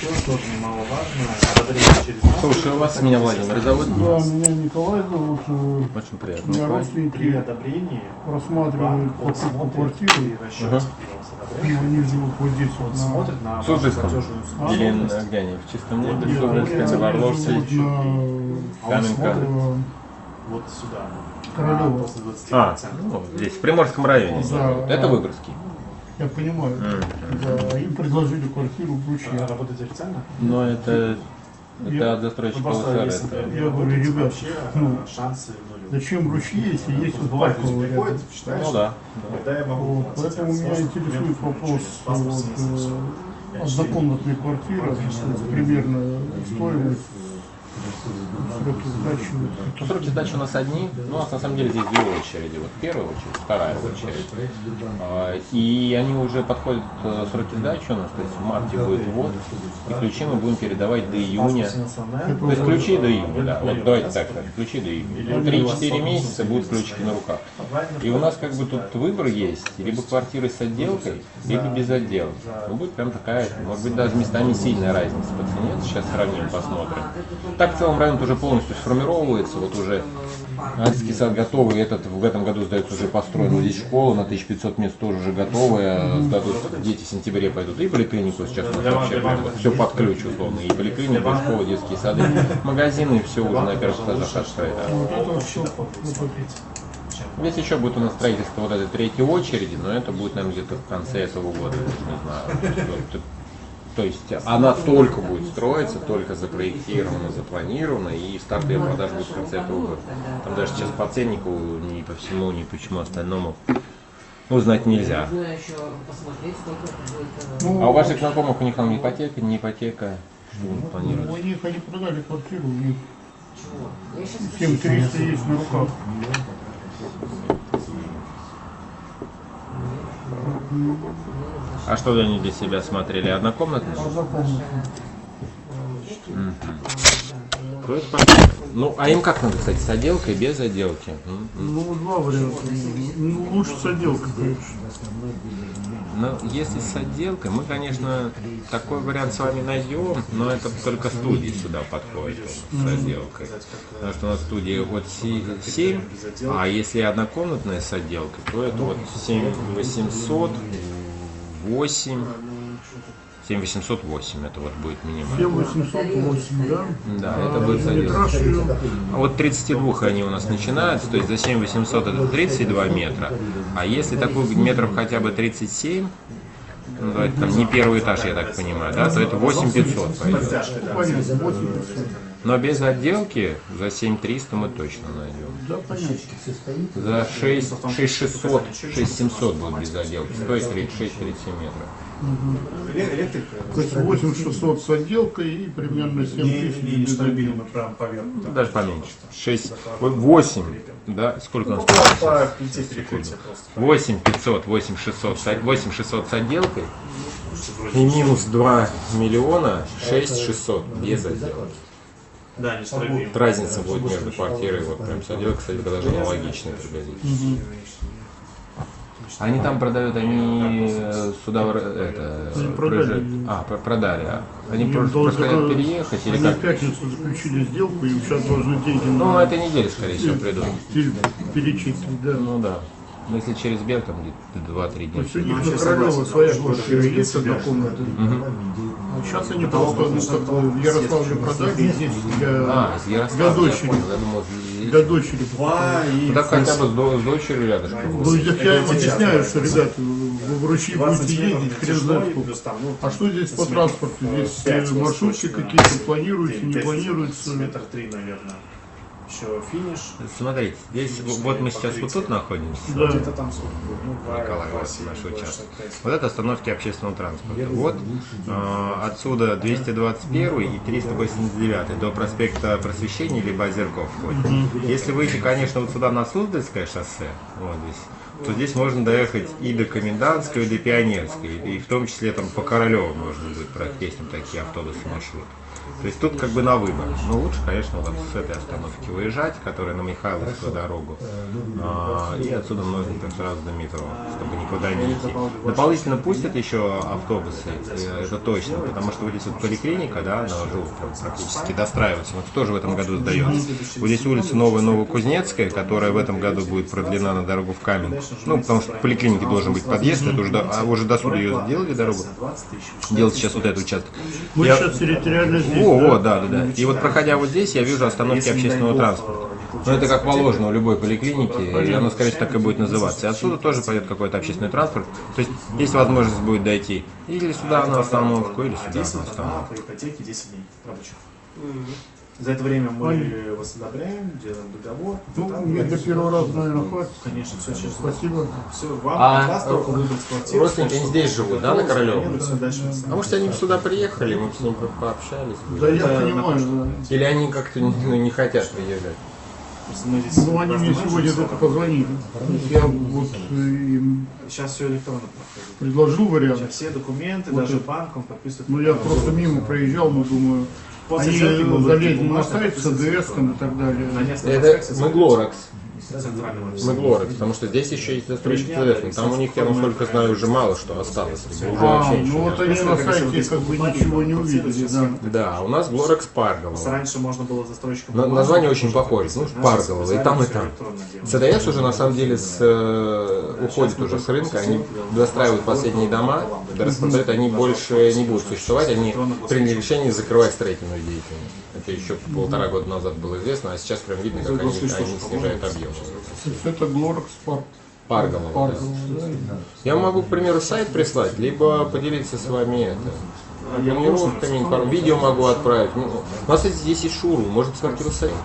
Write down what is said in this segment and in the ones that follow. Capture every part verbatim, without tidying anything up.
тоже немаловажно. Подарили через нас. Слушай, у вас меня Владимир зовут? Да, меня Николай зовут. Очень приятно. У меня При родственники одобрении рассматривают покупку квартиры. и расчет Ага. Ну, они живут вот здесь вот на... смотрит на В Суздальском? платежную Или способность. на- где они? В чистом небе? Нет, В Суздальском, они в Орловце? живут на... А он Каменка. смотрит э, вот сюда. Королева. на после двадцати А, процентов. ну, здесь, в Приморском районе. Да. Это Выборгский. Я понимаю. М. Да, им предложили квартиру в Буче. А работаете официально? Но это, это Я- от застройщика Ну, просто ЛСР. если это- не Я говорю, работаете, ребят, вообще ну, шансы нулевые. Зачем ручьи, если есть вот Бывает, люди парковые приходят, рядом? считаешь, Ну да. когда я могу Вот, платить, поэтому это меня сложно, интересует документы вопрос через паспорт, вот, смысл, всё. э, Я однокомнатной квартиры, примерно стоимость, сроки сдачи. вот. Сроки сдачи у нас одни, но у нас на самом деле здесь две очереди. Вот первая очередь, вторая очередь. А, И они уже подходят э, сроки сдачи у нас, то есть в марте будет ввод, и ключи мы будем передавать до июня. То есть ключи до июня, да. Вот давайте так, ключи до июня. три-четыре месяца будут ключики на руках. И у нас как бы тут выбор есть, либо квартиры с отделкой, либо без отделки. Ну, будет прям такая, может быть, даже местами сильная разница по цене. Сейчас сравним, посмотрим. Так в целом район уже полностью сформировывается, вот уже детский сад готовый, этот в этом году сдается уже построен, вот здесь школа на тысячу пятьсот мест тоже уже готовая, сдадут, дети в сентябре пойдут, и поликлинику сейчас у нас вообще прям вот все под ключ условно, и поликлиника, и школа, детские сады, магазины, все уже на первых этажах открыто. Вот это все. Здесь еще будет у нас строительство вот этой третьей очереди, но это будет, наверное, где-то в конце этого года, не знаю. Вот, то есть она только будет строиться, только запроектирована, запланирована, и старт ее продаж будет в конце этого года. Там даже сейчас по ценнику ни по всему, ни по чему остальному узнать нельзя. Ну, А у ваших знакомых, у них там ипотека, не ипотека, что они у планируют? них они продали квартиру, у них семь триста есть на руках. А что они для себя смотрели? Однокомнатную? Однокомнатную. Ну, а им как надо, кстати, с отделкой, без отделки? М? Ну, два варианта. Ну, лучше с отделкой, конечно. Ну, если с отделкой, мы, конечно, такой вариант с вами найдем, но это только студии сюда подходит с отделкой. Потому что у нас студия вот семь, а если однокомнатная с отделкой, то это вот семь восемьсот, восемь, семь восемьсот восемь, это вот будет минимально. семь восемьсот восемь, да? Да, А это будет метраж ее? А вот тридцати двух они у нас начинаются, то есть за семь восемьсот это тридцать два метра. А если такой метров хотя бы тридцать семь, ну, давайте там не первый этаж, я так понимаю, да, то это восемь пятьсот пойдет. Ну, понятно, восемь пятьсот. Но без отделки за семь триста мы точно найдем. Да, понятно. За шесть шестьсот, шесть семьсот будет без отделки, стоит тридцать шесть тридцать семь метров. То есть восемь шестьсот с отделкой и примерно семь тысяч без отделки. Ну, даже поменьше. шесть, восемь, да, сколько у нас получилось? восемь пятьсот, восемь шестьсот, восемь шестьсот с отделкой и минус два миллиона, шесть шестьсот без отделки. Да, не справедливо. Вот разница будет между квартирой вот прям с отделкой, кстати, даже аналогичная приблизительно. Они там продают, они э, сюда это, Они продали. проезжают- а, про- продали. а. Они Им просто, должны- просто хотят переехать или Они как? в пятницу заключили сделку и сейчас должны деньги Ну, на на этой неделе, скорее всего, придут. пере- перечислить, да. Ну да. Но если через Бег, там где-то два-три То дня. есть у них на Королева своя квартира есть, однокомнатная. Мгм. А сейчас они просто, ну, как бы в Ярославле продали, здесь для, А, из для Ярослава, я дочери. понял, я думал, здесь. Для дочери. Два и Ну, так хотя бы с, до- с дочерью рядышком. Ну, будет. здесь я им объясняю, что, ребят, вы в Ручьи будете ездить, хрен знает сколько. плюс там, ну, А что здесь по транспорту? Здесь пять э, у вас маршрутки точно. какие-то планируются, не пять, планируются. метр три, наверное. Еще финиш. Смотрите, здесь вот мы сейчас вот тут находимся. Да. Где-то там сколько будет? Ну, два, Николай два, Васильевич, семь, наш два, участок. шестьдесят пять. Вот это остановки общественного транспорта. Вот э, отсюда двести двадцать первый и триста восемьдесят девятый до проспекта Просвещения либо Озерков входит. Если выйти, конечно, вот сюда на Суздальское шоссе, вот здесь, то здесь можно доехать и до Комендантской, и до Пионерской, и в том числе там по Королеву можно будет проехать, есть там такие автобусы, маршрут. То есть тут как бы на выбор. Но лучше, конечно, вот с этой остановки выезжать, которая на Михайловскую дорогу, а, и отсюда можно так сразу до метро, чтобы никуда не идти. Дополнительно пустят еще автобусы, это точно, потому что вот здесь вот поликлиника, да, она уже практически достраивается, вот тоже в этом году сдается. Вот здесь улица Новая Новокузнецкая, которая в этом году будет продлена на дорогу в Каменку. Ну, потому что в поликлинике должен быть подъезд, это уже, до, а уже до суда ее сделали дорогу. Делать сейчас вот этот участок. Мы Я... сейчас территориально здесь. О, да? О, да, да, да. И вот проходя вот здесь, я вижу остановки общественного транспорта. Но это как положено у любой поликлиники, и оно, скорее всего, так и будет называться. И отсюда тоже пойдет какой-то общественный транспорт. То есть есть возможность будет дойти или сюда на остановку, или сюда на остановку. По ипотеке десять дней рабочих. За это время мы вас одобряем, делаем договор. Ну, мне для первого раза, наверное, хватит. Конечно, все честно. Спасибо. Все, вам А от вас только выбрать квартиру. родственники они здесь живут, да, на Королеву? Все дальше. А может они сюда приехали, мы с ними пообщались? Да, я понимаю, да. Или они как-то ну, не хотят приезжать? Мы здесь Ну, они мне сегодня только позвонили. Я вот им Сейчас все электронно проходит. предложил вариант. Сейчас все документы, Вот даже это. банком подписывают. Ну, я просто мимо проезжал, но думаю, После они сделки будут залезли на бумажные, сайт с АДС там и так далее. На несколько Это секций Меглоракс. центрального офиса. Меглоракс, потому что здесь еще есть застройщик ЦДС, но там у них, я насколько знаю, уже мало что осталось. Уже А, вообще ну ничего вот нет. они на сайте как бы ничего не увидели, да. Да, у нас Глоракс Парголово. Раньше можно было застройщикам... На- название очень похоже, ну, Парголово, и там, и там. ЦДС уже на самом деле с, э, уходит уже с рынка, они достраивают последние дома, распродают, они больше не будут существовать, они приняли решение закрывать строительную деятельность. Это еще полтора года назад было известно, а сейчас прям видно, как они, они снижают объем. То есть это Глоракс Парк. Парголово, да. Парголово, да. Я могу, к примеру, сайт прислать, либо поделиться с вами это. Планировками, информ- видео могу отправить. Ну, у нас здесь есть шоурум, можно посмотреть его сайт.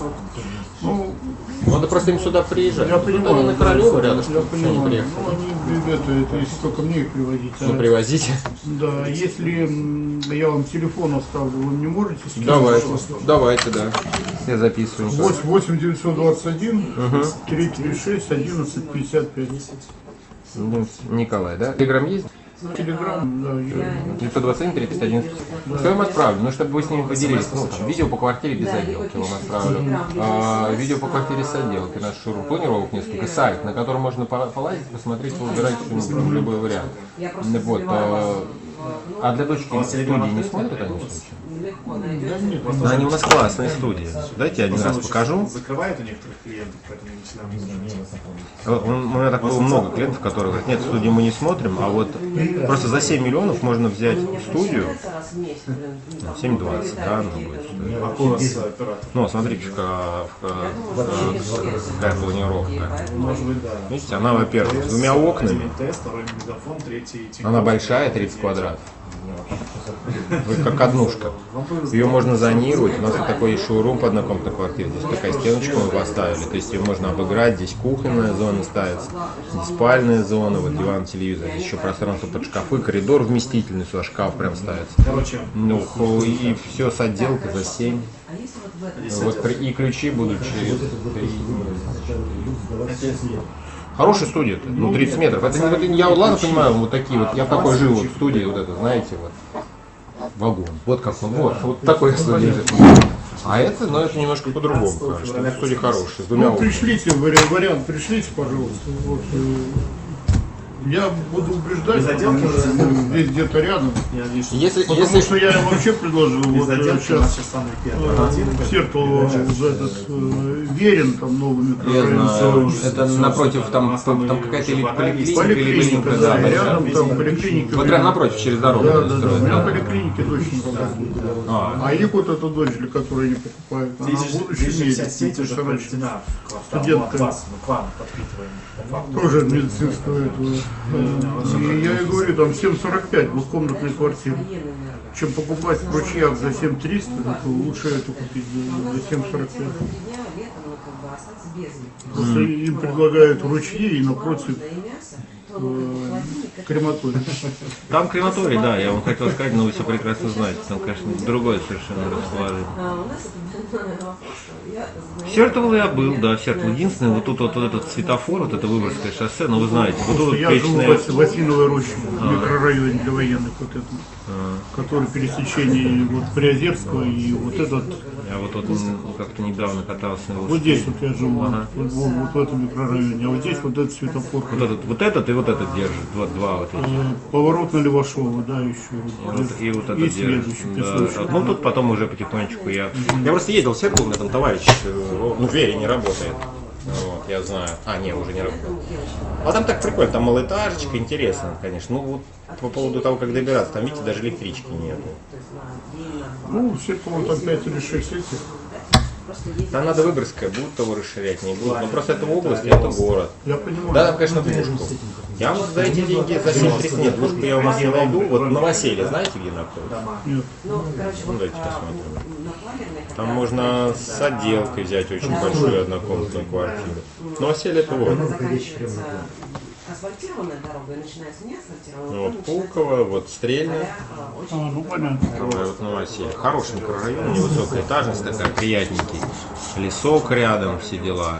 Ну, Надо просто им сюда приезжать. я Тут понимаю. они на Королеву Я рядышком, что они понимаю. приехали. Ну, они, это, это если только мне их привозить. Ну, А, привозите. да, если м, я вам телефон оставлю, вы мне можете скинуть? Давайте, давайте, да. Я записываю. восемь девятьсот двадцать один три три шесть одиннадцать пятьдесят пять. Ну, Николай, да? Телеграм есть? Телеграм, да. я- девятьсот двадцать один тридцать один. Что я вам отправлю? Ну, чтобы вы с ними поделились. Ну, там, видео по квартире без отделки вам отправлю. А, видео по квартире с отделкой, наш шоурум. Планировок несколько. Сайт, на котором можно по- полазить, посмотреть, выбирать ну, любой вариант. Вот. А, а для дочки студии не смотрят они случайно? Да нет, Да, они у нас классные студии. Дайте я один раз покажу. Закрывает у некоторых клиентов, поэтому не всегда мы У меня так было много клиентов, которые говорят, нет, студии мы не смотрим, а вот просто за семь миллионов можно взять студию, семь двадцать, да, она будет стоить. А у вас оператор? Ну, смотрите, какая, какая планировка. Может быть, да. Видите, она, во-первых, с двумя окнами, Тест, второй мегафон, третий тик. она большая, тридцать квадратов. Вы как однушка. Ее можно зонировать. У нас вот такой есть шоурум по однокомнатной квартире. Здесь такая стеночка мы поставили. То есть ее можно обыграть. Здесь кухонная зона ставится, здесь спальная зона, вот диван, телевизор. Здесь еще пространство под шкафы, коридор вместительный, сюда шкаф прям ставится. Короче, Ну, и все с отделкой за семь. Вот, при- и ключи будут через три. Хорошая студия, ну тридцать метров. Это, не- это не- я вот ладно понимаю, вот такие вот, я в такой жил вот в студии, вот это, знаете, вот вагон. Вот как он, вот, вот такой студия. А это, ну это немножко по-другому, конечно. Это студия хорошая, с двумя ну окнами. пришлите вари- вариант, пришлите, пожалуйста. Вот, э, я буду убеждать, Без отделки потому что ну, здесь где-то рядом. я вижу, Если, Потому если, что я им вообще предложил, без вот э, отделки у нас сейчас сейчас самый первый один. Серту за этот э, Верин там новый я микрорайон. знаю, Все, это все, напротив, все, там, у нас там там и какая-то уже или вода есть. поликлиника, или Поликлиника, клиника, да, да, рядом большая. там поликлиника. Вот прям напротив, через дорогу. Да, надо да, да. строить, У меня да. поликлиники точно так. А, А их вот эта дочь, для которой они покупают, она Здесь же- будущий здесь же вся медик. сеть уже короче. проведена в квартал. Студентка. Ну, от вас, мы к вам подпитываем. по факту. Тоже медицинского этого. И я и говорю, там семь сорок пять двухкомнатная квартира. Чем покупать в ручьях за семь триста, то лучше это купить за- за семь сорок пять. Просто им предлагают ручьи и напротив э, крематорий. Там крематорий, да, я вам хотел сказать, но вы все прекрасно знаете. Там, конечно, другое совершенно расположение. В Сертово я был, да, в Сертово. Единственное, вот тут вот, вот этот светофор, вот это Выборгское шоссе, ну вы знаете, вот тут вот Я живу вечная... в Осиновой роще, в микрорайоне для военных, вот это, который пересечение вот Приозерского и вот этот. Я вот, вот м, как-то недавно катался на Вот велосипеде. здесь вот я живу, Ага. вот, вот, вот в этом микрорайоне, а вот здесь вот этот светофор. Вот этот, вот этот и вот этот держит, вот два вот эти. Э, Поворот на Левашова, да, еще. Вот, и вот этот и держит. следующий, Да. песочный. Ну тут потом уже потихонечку я... Я просто ездил в Сертово, у меня там товарищ, э, ну в Вере не работает. Вот, я знаю. А, не, уже не работает. А там так прикольно, там малоэтажечка, интересно, конечно. Ну вот по поводу того, как добираться, там, видите, даже электрички нету. Ну, все, по-моему, там пять или шесть этих. Там надо Выборгская, будут того расширять, не будут. Но просто это область, это город. Я понимаю. Да, там, конечно, двушку. Я вот за эти деньги, за семь триста нет, двушку я у нас не найду. Вот новоселье, знаете, где находится? Нет. Ну, давайте посмотрим. Там можно с отделкой взять очень большую однокомнатную квартиру. Новоселье это вот. Асфальтированная дорога и начинается не асфальтированная. Ну, вот Пулково, вот Стрельна. А, ну понятно. Вот Новоселье. Хороший микрорайон, невысокая этажность такая, приятненький. Лесок рядом, все дела.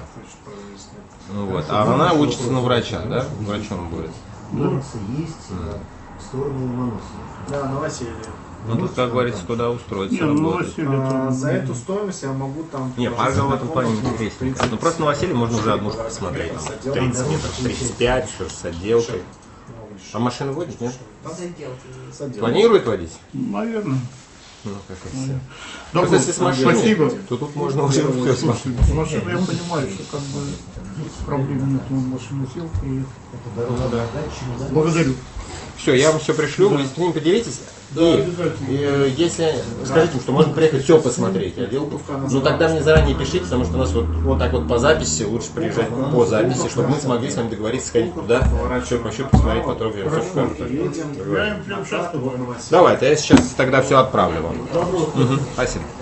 Ну вот. А она учится на врача, да? Врачом будет. Улица есть в сторону Ломоносова. Да, новоселье. Ну тут, как говорится, куда устроиться Не, ну работать. новоселье А, там. за эту стоимость я могу там... Не, Парга в этом плане интереснее. Ну просто новоселье можно уже однушку посмотреть. Там тридцать метров, тридцать пять, что с отделкой. А машины водить, нет? С отделкой. Планирует водить? Наверное. Ну, как и все. Да, Просто если с машиной, спасибо. то тут можно уже все смотреть. С машиной я понимаю, что как бы проблем нет. Он в машину сел, приехал. Ну да. Благодарю. Все, я вам все пришлю, вы с ним поделитесь. Да, И, обязательно. э, если скажите им, что можно приехать все посмотреть отделку, ну тогда мне заранее пишите, потому что у нас вот, вот так вот по записи, лучше приезжать по записи, чтобы мы смогли с вами договориться, сходить туда, все пощупать, посмотреть, потрогать, все покажут. Я им прям сейчас говорю. Давай, то я сейчас тогда все отправлю вам. Мгм, спасибо.